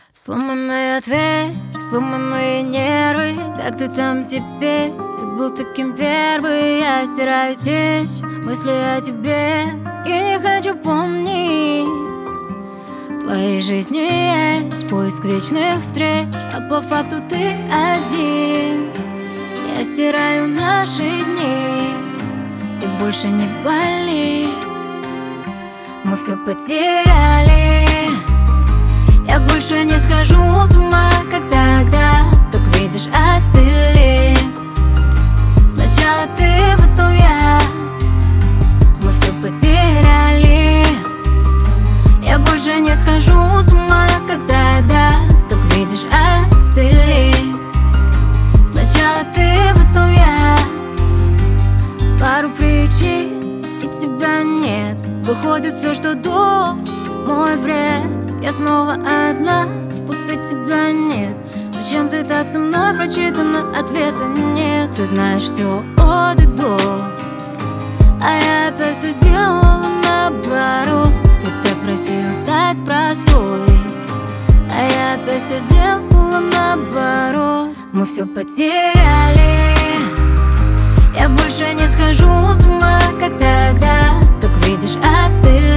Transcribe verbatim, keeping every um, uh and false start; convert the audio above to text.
Сломанная дверь, сломанные нервы. Как ты там теперь? Ты был таким первый. Я стираю здесь мысли о тебе и не хочу помнить. В твоей жизни есть поиск вечных встреч, а по факту ты один. Я стираю наши дни, и больше не болит. Мы все потеряли. Я больше не схожу с ума, как тогда. Как видишь, остыли. Сначала ты, потом я. Мы все потеряли. Я больше не схожу с ума, как тогда. Как видишь, остыли. Сначала ты, потом я. Пару причин, и тебя нет. Выходит все, что до, мой бред. Я снова одна, в пустой тебя нет. Зачем ты так со мной прочитана? Ответа нет. Ты знаешь все от и до, а я опять все сделала наоборот. Ты так просил стать простой, а я опять все сделала наоборот. Мы все потеряли. Я больше не схожу с ума, как тогда. Как видишь, остыли.